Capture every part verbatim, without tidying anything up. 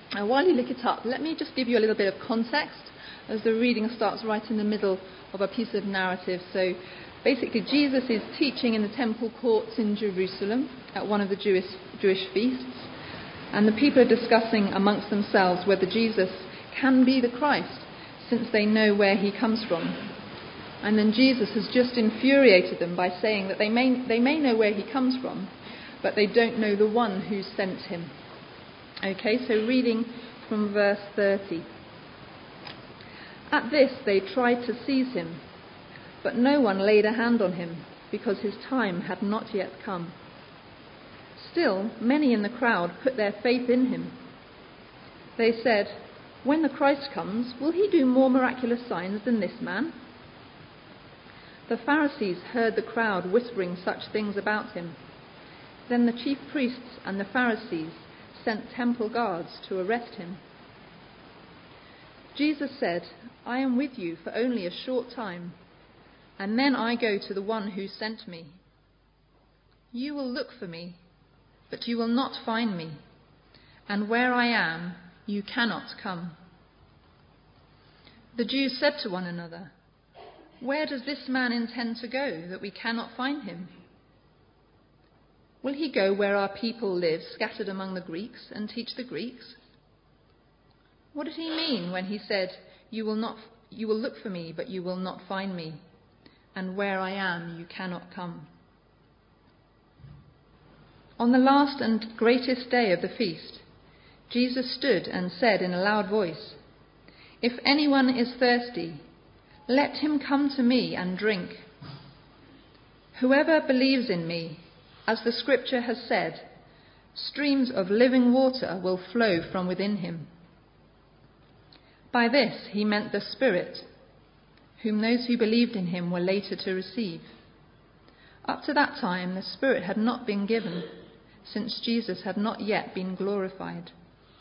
Now, while you look it up, let me just give you a little bit of context, as the reading starts right in the middle of a piece of narrative. So basically, Jesus is teaching in the temple courts in Jerusalem at one of the Jewish, Jewish feasts, and the people are discussing amongst themselves whether Jesus can be the Christ, since they know where he comes from. And then Jesus has just infuriated them by saying that they may, they may know where he comes from, but they don't know the one who sent him. Okay, so reading from verse thirty. At this they tried to seize him, but no one laid a hand on him, because his time had not yet come. Still, many in the crowd put their faith in him. They said, "When the Christ comes, will he do more miraculous signs than this man?" The Pharisees heard the crowd whispering such things about him. Then the chief priests and the Pharisees sent temple guards to arrest him. Jesus said, "I am with you for only a short time, and then I go to the one who sent me. You will look for me, but you will not find me, and where I am, you cannot come." The Jews said to one another, "Where does this man intend to go, that we cannot find him? Will he go where our people live, scattered among the Greeks, and teach the Greeks? What did he mean when he said, you will not, you will look for me, but you will not find me, and where I am, you cannot come?" On the last and greatest day of the feast, Jesus stood and said in a loud voice, "If anyone is thirsty, let him come to me and drink. Whoever believes in me, as the scripture has said, streams of living water will flow from within him." By this he meant the Spirit, whom those who believed in him were later to receive. Up to that time the Spirit had not been given, since Jesus had not yet been glorified.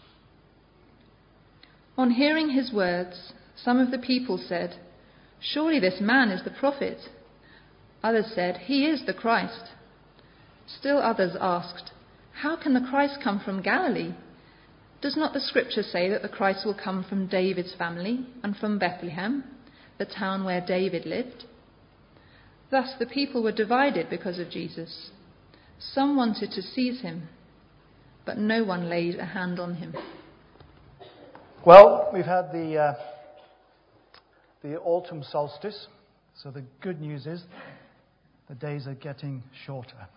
On hearing his words, some of the people said, "Surely this man is the prophet." Others said, "He is the Christ." Still others asked, "How can the Christ come from Galilee? Does not the scripture say that the Christ will come from David's family and from Bethlehem, the town where David lived?" Thus the people were divided because of Jesus. Some wanted to seize him, but no one laid a hand on him. Well, we've had the uh, the autumn solstice, so the good news is the days are getting shorter.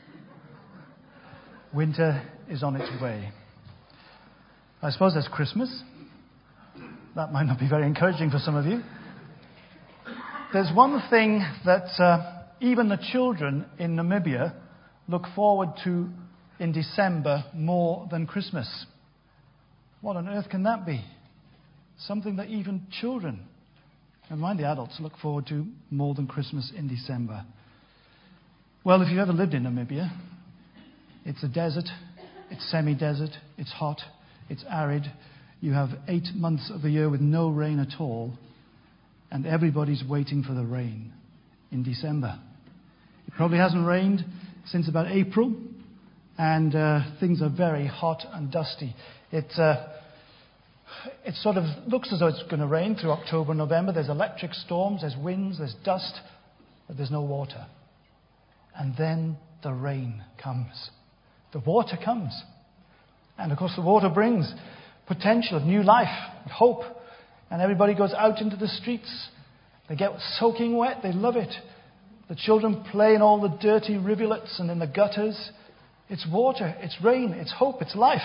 Winter is on its way. I suppose there's Christmas. That might not be very encouraging for some of you. There's one thing that uh, even the children in Namibia look forward to in December more than Christmas. What on earth can that be? Something that even children, and mind the adults, look forward to more than Christmas in December. Well, if you've ever lived in Namibia, it's a desert, it's semi-desert, it's hot, it's arid. You have eight months of the year with no rain at all, and everybody's waiting for the rain in December. It probably hasn't rained since about April, and uh, things are very hot and dusty. It, uh, it sort of looks as though it's going to rain through October, November. There's electric storms, there's winds, there's dust, but there's no water. And then the rain comes. The water comes. And of course the water brings potential of new life, hope. And everybody goes out into the streets. They get soaking wet. They love it. The children play in all the dirty rivulets and in the gutters. It's water, it's rain, it's hope, it's life.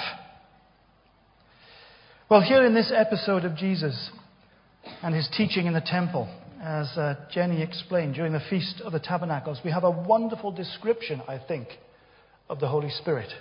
Well, here in this episode of Jesus and his teaching in the temple, as uh, Jenny explained during the Feast of the Tabernacles, we have a wonderful description, I think, of the Holy Spirit.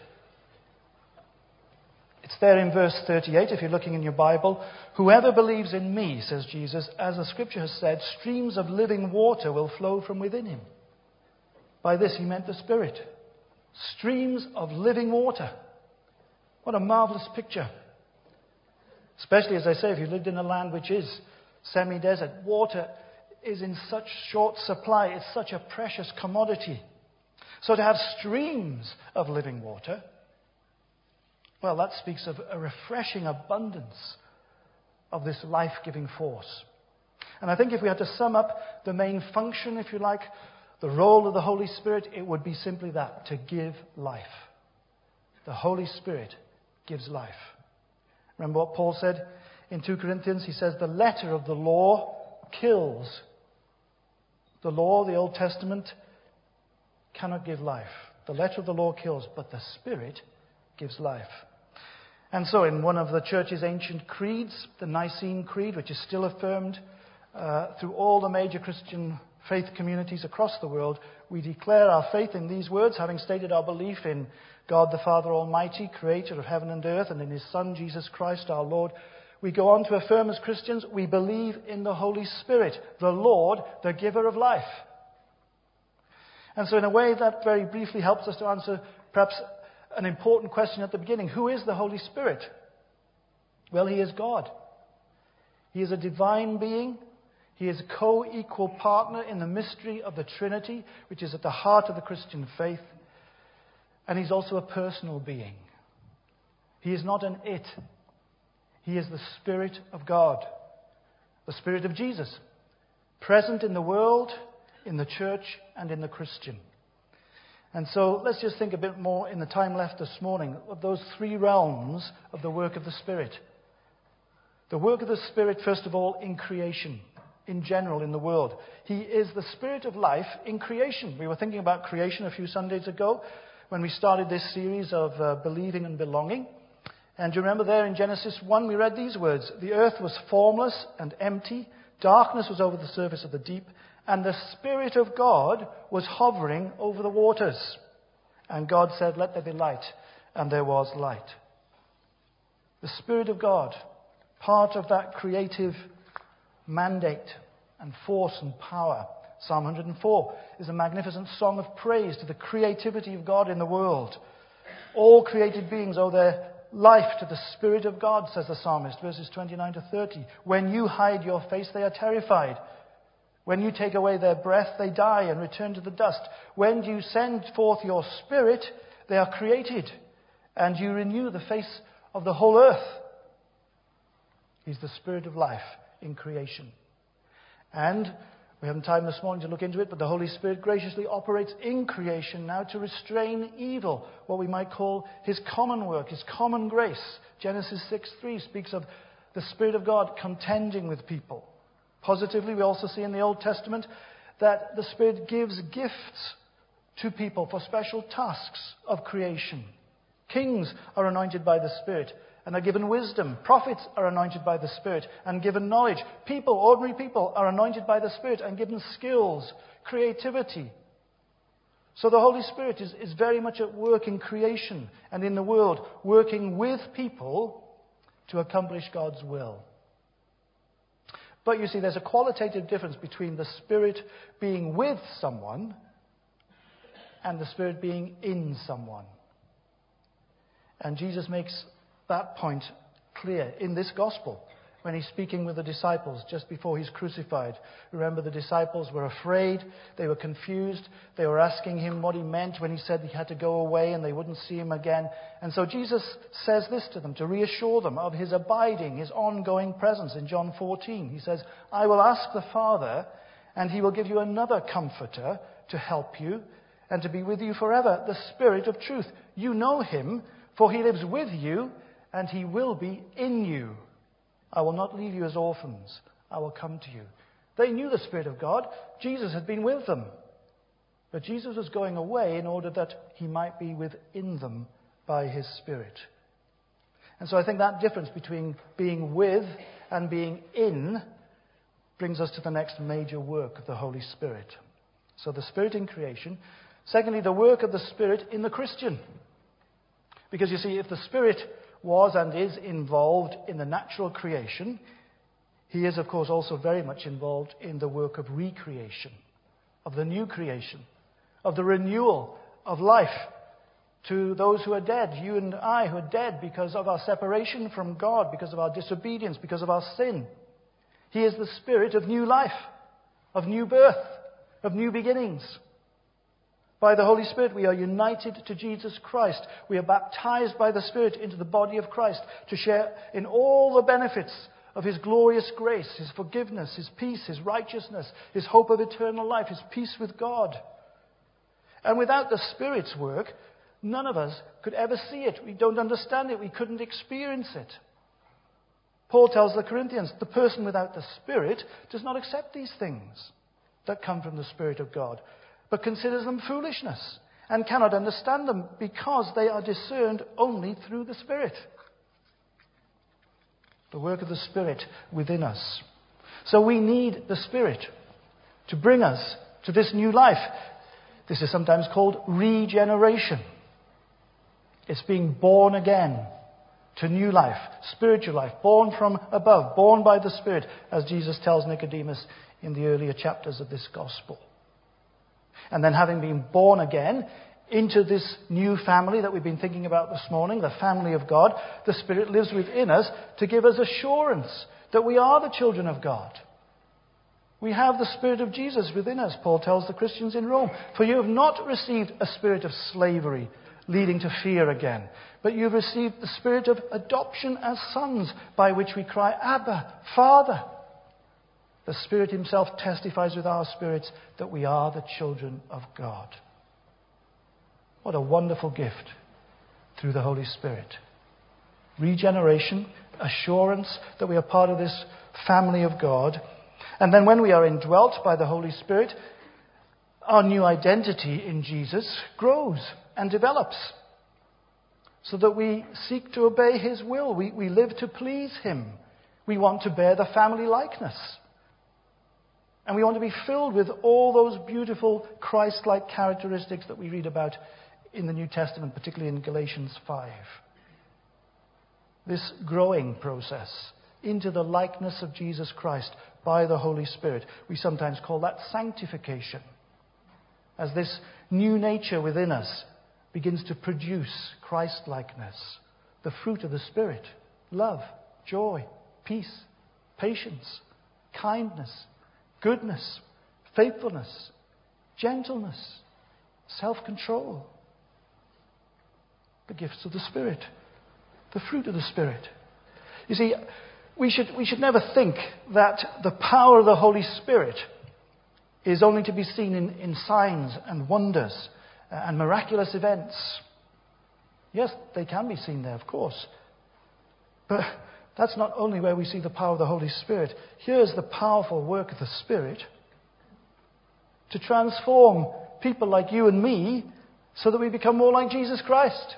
It's there in verse thirty-eight, if you're looking in your Bible. "Whoever believes in me," says Jesus, "as the scripture has said, streams of living water will flow from within him." By this he meant the Spirit. Streams of living water. What a marvelous picture. Especially, as I say, if you lived in a land which is semi-desert, water is in such short supply. It's such a precious commodity. So to have streams of living water Well, that speaks of a refreshing abundance of this life-giving force. And I think if we had to sum up the main function, if you like, the role of the Holy Spirit, it would be simply that, to give life. The Holy Spirit gives life. Remember what Paul said in Second Corinthians? He says, the letter of the law kills. The law, the Old Testament, cannot give life. The letter of the law kills, but the Spirit gives life. And so in one of the church's ancient creeds, the Nicene Creed, which is still affirmed uh, through all the major Christian faith communities across the world, we declare our faith in these words, having stated our belief in God the Father Almighty, creator of heaven and earth, and in his Son, Jesus Christ our Lord. We go on to affirm as Christians, we believe in the Holy Spirit, the Lord, the giver of life. And so in a way that very briefly helps us to answer perhaps an important question at the beginning. Who is the Holy Spirit? Well, he is God. He is a divine being. He is a co-equal partner in the mystery of the Trinity, which is at the heart of the Christian faith. And he's also a personal being. He is not an it. He is the Spirit of God, the Spirit of Jesus, present in the world, in the church, and in the Christian. And so let's just think a bit more in the time left this morning of those three realms of the work of the Spirit. The work of the Spirit, first of all, in creation, in general, in the world. He is the Spirit of life in creation. We were thinking about creation a few Sundays ago when we started this series of uh, believing and belonging. And do you remember there in Genesis one, we read these words, the earth was formless and empty, darkness was over the surface of the deep, and the Spirit of God was hovering over the waters. And God said, let there be light. And there was light. The Spirit of God, part of that creative mandate and force and power. Psalm one hundred four is a magnificent song of praise to the creativity of God in the world. All created beings owe their life to the Spirit of God, says the psalmist, verses twenty-nine to thirty. When you hide your face, they are terrified. When you take away their breath, they die and return to the dust. When you send forth your Spirit, they are created, and you renew the face of the whole earth. He's the Spirit of life in creation. And we haven't time this morning to look into it, but the Holy Spirit graciously operates in creation now to restrain evil, what we might call his common work, his common grace. Genesis six three speaks of the Spirit of God contending with people. Positively, we also see in the Old Testament that the Spirit gives gifts to people for special tasks of creation. Kings are anointed by the Spirit and are given wisdom. Prophets are anointed by the Spirit and given knowledge. People, ordinary people, are anointed by the Spirit and given skills, creativity. So the Holy Spirit is, is very much at work in creation and in the world, working with people to accomplish God's will. But you see, there's a qualitative difference between the Spirit being with someone and the Spirit being in someone. And Jesus makes that point clear in this gospel when he's speaking with the disciples just before he's crucified. Remember, the disciples were afraid, they were confused, they were asking him what he meant when he said he had to go away and they wouldn't see him again. And so Jesus says this to them to reassure them of his abiding, his ongoing presence in John fourteen. He says, I will ask the Father, and he will give you another comforter to help you and to be with you forever, the Spirit of truth. You know him, for he lives with you, and he will be in you. I will not leave you as orphans. I will come to you. They knew the Spirit of God. Jesus had been with them. But Jesus was going away in order that he might be within them by his Spirit. And so I think that difference between being with and being in brings us to the next major work of the Holy Spirit. So the Spirit in creation. Secondly, the work of the Spirit in the Christian. Because you see, if the Spirit was and is involved in the natural creation, he is, of course, also very much involved in the work of recreation, of the new creation, of the renewal of life to those who are dead, you and I who are dead because of our separation from God, because of our disobedience, because of our sin. He is the Spirit of new life, of new birth, of new beginnings. By the Holy Spirit, we are united to Jesus Christ. We are baptized by the Spirit into the body of Christ to share in all the benefits of His glorious grace, His forgiveness, His peace, His righteousness, His hope of eternal life, His peace with God. And without the Spirit's work, none of us could ever see it. We don't understand it. We couldn't experience it. Paul tells the Corinthians, the person without the Spirit does not accept these things that come from the Spirit of God, but considers them foolishness and cannot understand them because they are discerned only through the Spirit. The work of the Spirit within us. So we need the Spirit to bring us to this new life. This is sometimes called regeneration. It's being born again to new life, spiritual life, born from above, born by the Spirit, as Jesus tells Nicodemus in the earlier chapters of this gospel. And then having been born again into this new family that we've been thinking about this morning, the family of God, the Spirit lives within us to give us assurance that we are the children of God. We have the Spirit of Jesus within us, Paul tells the Christians in Rome. For you have not received a spirit of slavery leading to fear again, but you've received the Spirit of adoption as sons, by which we cry, Abba, Father. The Spirit Himself testifies with our spirits that we are the children of God. What a wonderful gift through the Holy Spirit. Regeneration, assurance that we are part of this family of God. And then when we are indwelt by the Holy Spirit, our new identity in Jesus grows and develops so that we seek to obey His will. We, we live to please Him. We want to bear the family likeness. And we want to be filled with all those beautiful Christ-like characteristics that we read about in the New Testament, particularly in Galatians five. This growing process into the likeness of Jesus Christ by the Holy Spirit, we sometimes call that sanctification. As this new nature within us begins to produce Christ-likeness, the fruit of the Spirit, love, joy, peace, patience, kindness, goodness, faithfulness, gentleness, self-control. The gifts of the Spirit, the fruit of the Spirit. You see, we should, we should never think that the power of the Holy Spirit is only to be seen in, in signs and wonders and miraculous events. Yes, they can be seen there, of course. But that's not only where we see the power of the Holy Spirit. Here's the powerful work of the Spirit to transform people like you and me so that we become more like Jesus Christ.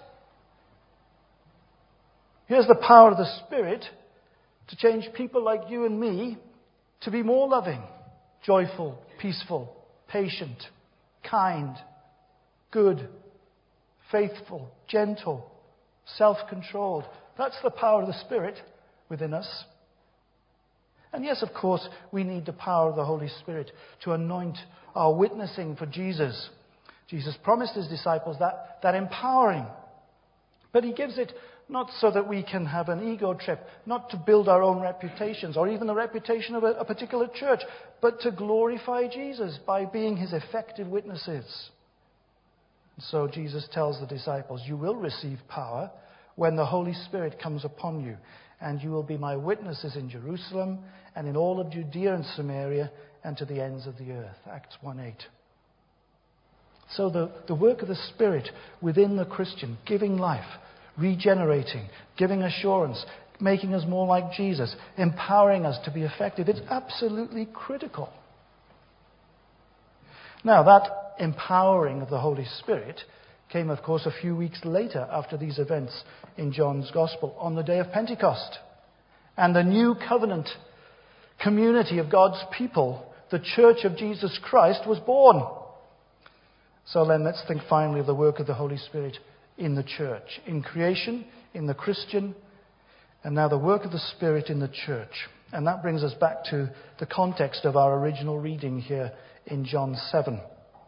Here's the power of the Spirit to change people like you and me to be more loving, joyful, peaceful, patient, kind, good, faithful, gentle, self-controlled. That's the power of the Spirit within us. And yes, of course, we need the power of the Holy Spirit to anoint our witnessing for Jesus. Jesus promised His disciples that, that empowering. But He gives it not so that we can have an ego trip, not to build our own reputations or even the reputation of a, a particular church, but to glorify Jesus by being His effective witnesses. And so Jesus tells the disciples, you will receive power when the Holy Spirit comes upon you, and you will be my witnesses in Jerusalem and in all of Judea and Samaria and to the ends of the earth. Acts one eight. So the, the work of the Spirit within the Christian, giving life, regenerating, giving assurance, making us more like Jesus, empowering us to be effective. It's absolutely critical. Now, that empowering of the Holy Spirit came, of course, a few weeks later after these events in John's Gospel, on the day of Pentecost. And the new covenant community of God's people, the Church of Jesus Christ, was born. So then let's think finally of the work of the Holy Spirit in the church, in creation, in the Christian, and now the work of the Spirit in the church. And that brings us back to the context of our original reading here in John seven.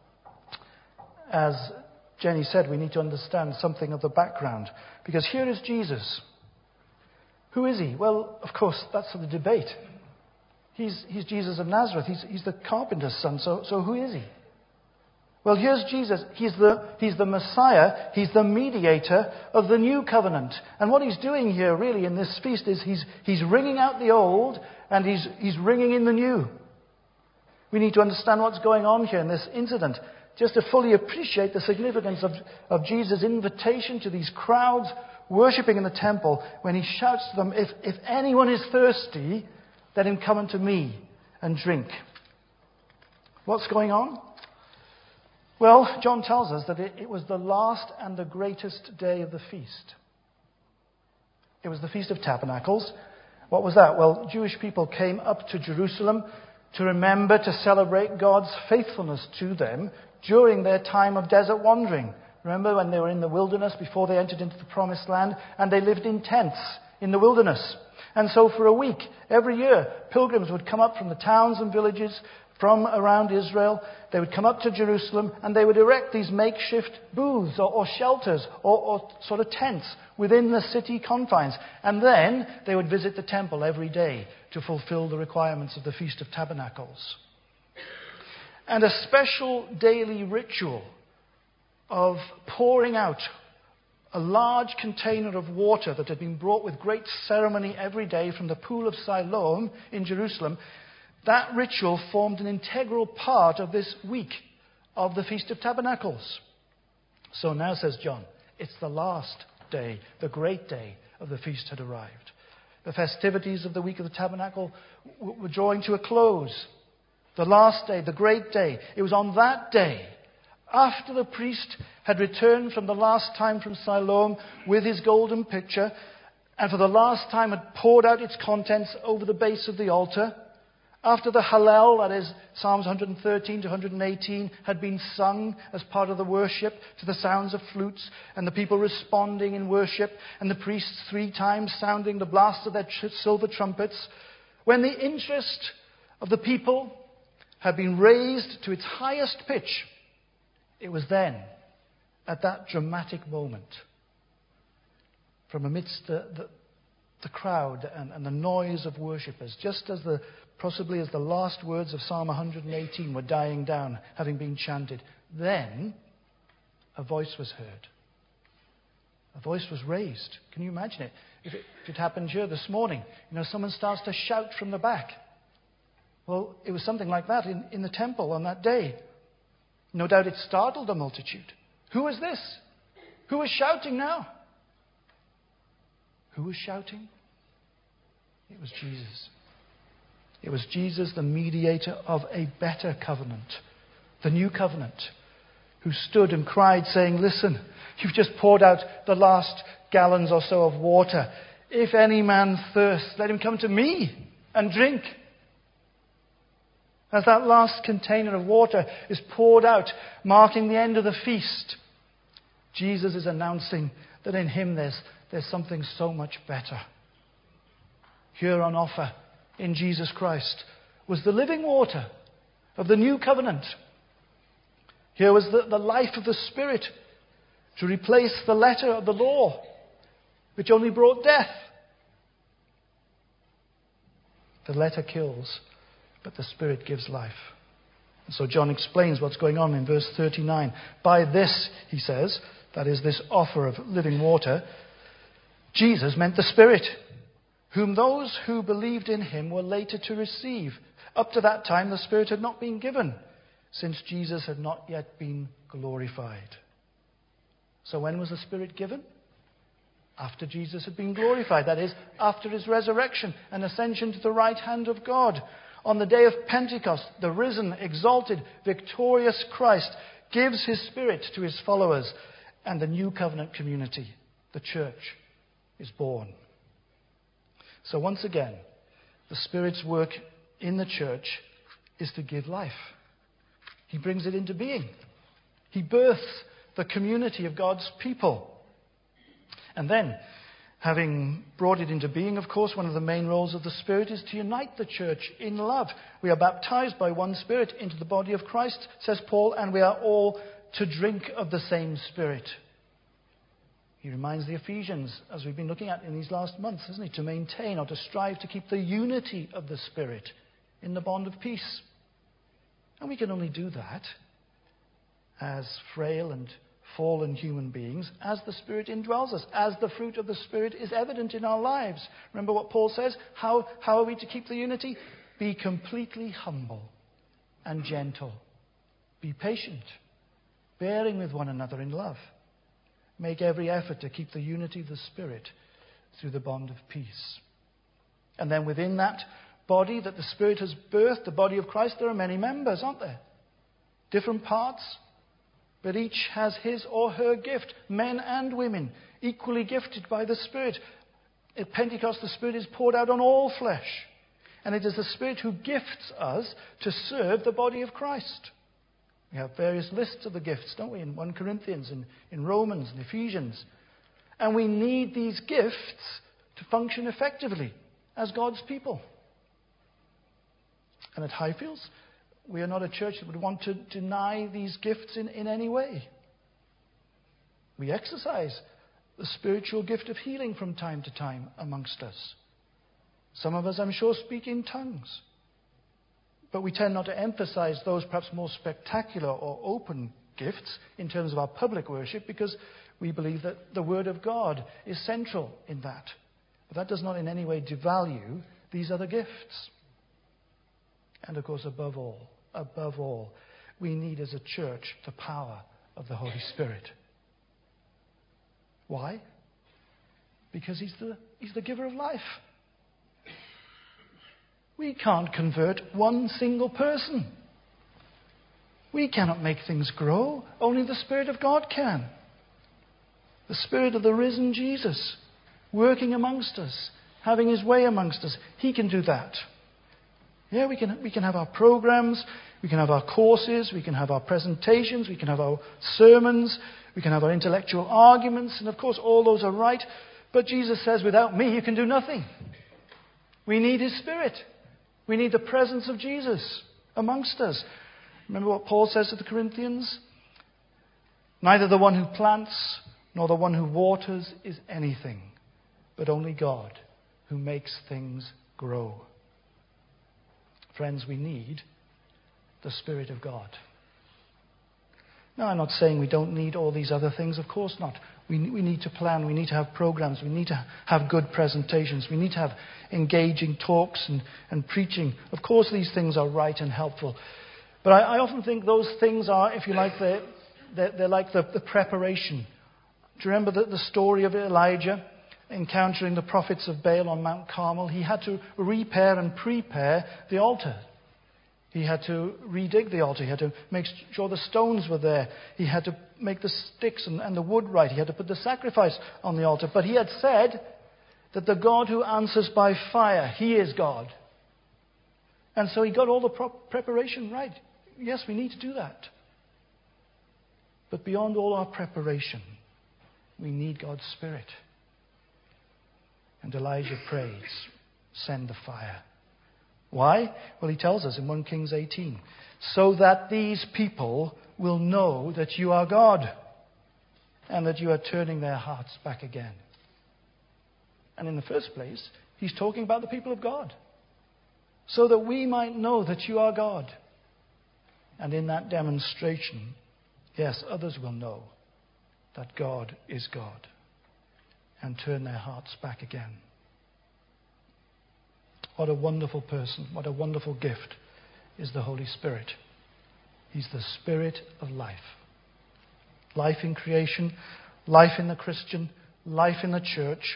As Jenny said, we need to understand something of the background, because here is Jesus. Who is He? Well, of course, that's the debate. He's, he's Jesus of Nazareth. He's, he's the carpenter's son, so, so who is He? Well, here's Jesus. He's the, he's the Messiah. He's the mediator of the new covenant. And what he's doing here, really, in this feast is he's, he's ringing out the old and he's, he's ringing in the new. We need to understand what's going on here in this incident, just to fully appreciate the significance of, of Jesus' invitation to these crowds worshipping in the temple when he shouts to them, if, if anyone is thirsty, let him come unto me and drink. What's going on? Well, John tells us that it, it was the last and the greatest day of the feast. It was the Feast of Tabernacles. What was that? Well, Jewish people came up to Jerusalem to remember to celebrate God's faithfulness to them during their time of desert wandering. Remember when they were in the wilderness before they entered into the promised land, and they lived in tents in the wilderness. And so for a week, every year, pilgrims would come up from the towns and villages from around Israel. They would come up to Jerusalem and they would erect these makeshift booths or, or shelters or, or sort of tents within the city confines. And then they would visit the temple every day to fulfill the requirements of the Feast of Tabernacles. And a special daily ritual of pouring out a large container of water that had been brought with great ceremony every day from the pool of Siloam in Jerusalem, that ritual formed an integral part of this week of the Feast of Tabernacles. So now, says John, it's the last day, the great day of the feast had arrived. The festivities of the week of the tabernacle were drawing to a close. The last day, the great day, it was on that day, after the priest had returned from the last time from Siloam with his golden pitcher, and for the last time had poured out its contents over the base of the altar, after the Hallel, that is Psalms one thirteen to one eighteen, had been sung as part of the worship to the sounds of flutes, and the people responding in worship, and the priests three times sounding the blast of their tr- silver trumpets, when the interest of the people had been raised to its highest pitch, it was then, at that dramatic moment, from amidst the, the, the crowd and, and the noise of worshippers, just as the possibly as the last words of Psalm one eighteen were dying down, having been chanted, then a voice was heard. A voice was raised. Can you imagine it? If it, if it happened here this morning, you know, someone starts to shout from the back. Well, it was something like that in, in the temple on that day. No doubt it startled the multitude. Who is this? Who is shouting now? Who was shouting? It was Jesus. It was Jesus, the mediator of a better covenant, the new covenant, who stood and cried, saying, listen, you've just poured out the last gallons or so of water. If any man thirst, let him come to me and drink. As that last container of water is poured out, marking the end of the feast, Jesus is announcing that in him there's, there's something so much better. Here on offer in Jesus Christ was the living water of the new covenant. Here was the, the life of the Spirit to replace the letter of the law, which only brought death. The letter kills, but the Spirit gives life. And so John explains what's going on in verse thirty-nine. By this, he says, that is this offer of living water, Jesus meant the Spirit, whom those who believed in him were later to receive. Up to that time, the Spirit had not been given, since Jesus had not yet been glorified. So when was the Spirit given? After Jesus had been glorified. That is, after his resurrection and ascension to the right hand of God. On the day of Pentecost, the risen, exalted, victorious Christ gives his Spirit to his followers, and the new covenant community, the church, is born. So once again, the Spirit's work in the church is to give life. He brings it into being. He births the community of God's people. And then, having brought it into being, of course, one of the main roles of the Spirit is to unite the church in love. We are baptized by one Spirit into the body of Christ, says Paul, and we are all to drink of the same Spirit. He reminds the Ephesians, as we've been looking at in these last months, isn't he, to maintain or to strive to keep the unity of the Spirit in the bond of peace. And we can only do that as frail and fallen human beings as the Spirit indwells us, as the fruit of the Spirit is evident in our lives. Remember what Paul says? How, how are we to keep the unity? Be completely humble and gentle. Be patient, bearing with one another in love. Make every effort to keep the unity of the Spirit through the bond of peace. And then within that body that the Spirit has birthed, the body of Christ, there are many members, aren't there? Different parts, but each has his or her gift, men and women, equally gifted by the Spirit. At Pentecost, the Spirit is poured out on all flesh. And it is the Spirit who gifts us to serve the body of Christ. We have various lists of the gifts, don't we, in First Corinthians, in, in Romans, and Ephesians. And we need these gifts to function effectively as God's people. And at Highfields, we are not a church that would want to deny these gifts in, in any way. We exercise the spiritual gift of healing from time to time amongst us. Some of us, I'm sure, speak in tongues. But we tend not to emphasize those perhaps more spectacular or open gifts in terms of our public worship because we believe that the Word of God is central in that. But that does not in any way devalue these other gifts. And of course, above all, above all, we need as a church the power of the Holy Spirit. Why? Because He's the, He's the giver of life. We can't convert one single person. We cannot make things grow. Only the Spirit of God can. The Spirit of the risen Jesus working amongst us, having His way amongst us. He can do that. Yeah, we can, we can have our programs, we can have our courses, we can have our presentations, we can have our sermons, we can have our intellectual arguments, and of course all those are right. But Jesus says, without me you can do nothing. We need His Spirit. We need the presence of Jesus amongst us. Remember what Paul says to the Corinthians? Neither the one who plants nor the one who waters is anything, but only God who makes things grow. Friends, we need the Spirit of God. Now, I'm not saying we don't need all these other things. Of course not. We, we need to plan. We need to have programs. We need to have good presentations. We need to have engaging talks and, and preaching. Of course, these things are right and helpful. But I, I often think those things are, if you like, they're, they're, they're like the, the preparation. Do you remember the, the story of Elijah encountering the prophets of Baal on Mount Carmel? He had to repair and prepare the altar. He had to redig the altar. He had to make sure the stones were there. He had to make the sticks and, and the wood right. He had to put the sacrifice on the altar. But he had said that the God who answers by fire, He is God. And so he got all the prop- preparation right. Yes, we need to do that. But beyond all our preparation, we need God's Spirit. And Elijah prays, send the fire. Why? Well, he tells us in First Kings eighteen, so that these people will know that you are God and that you are turning their hearts back again. And in the first place, he's talking about the people of God. So that we might know that you are God. And in that demonstration, yes, others will know that God is God and turn their hearts back again. What a wonderful person, what a wonderful gift is the Holy Spirit. He's the Spirit of life. Life in creation, life in the Christian, life in the church.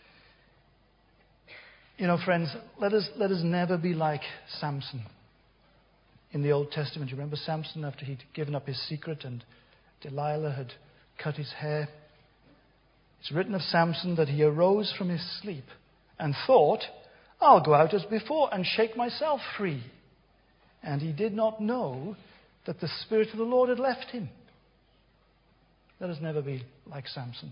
You know, friends, let us, let us never be like Samson in the Old Testament. You remember Samson after he'd given up his secret and Delilah had cut his hair? It's written of Samson that he arose from his sleep and thought, I'll go out as before and shake myself free. And he did not know that the Spirit of the Lord had left him. Let us never be like Samson.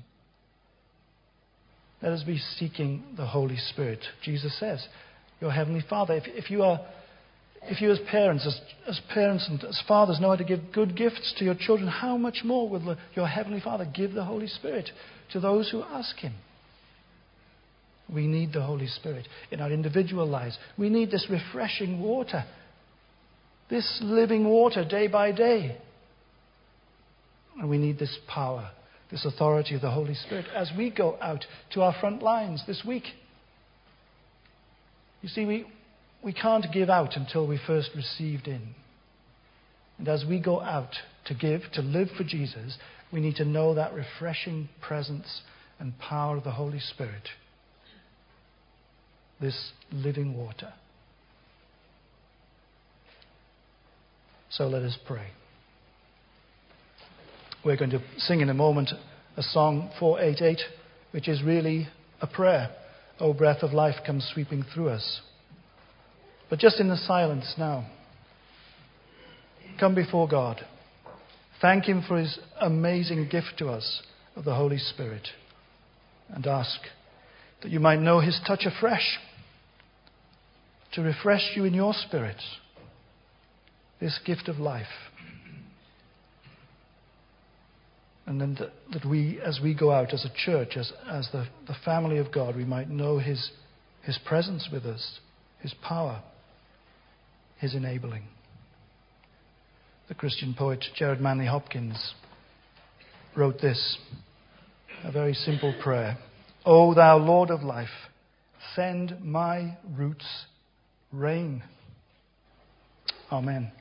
Let us be seeking the Holy Spirit. Jesus says, your Heavenly Father, if, if you are, if you as parents, as, as parents and as fathers know how to give good gifts to your children, how much more will the, your Heavenly Father give the Holy Spirit to those who ask Him? We need the Holy Spirit in our individual lives. We need this refreshing water, this living water day by day. And we need this power, this authority of the Holy Spirit as we go out to our front lines this week. You see, we, we can't give out until we first received in. And as we go out to give, to live for Jesus, we need to know that refreshing presence and power of the Holy Spirit. This living water. So let us pray. We're going to sing in a moment a song four eighty-eight, which is really a prayer. O breath of life, come sweeping through us. But just in the silence now, come before God. Thank Him for His amazing gift to us of the Holy Spirit. And ask that you might know His touch afresh, to refresh you in your spirit. This gift of life. And then that, that we, as we go out as a church, as, as the, the family of God, we might know His, His presence with us, His power, His enabling. The Christian poet Gerard Manley Hopkins wrote this, a very simple prayer. O thou Lord of life, send my roots rain. Amen.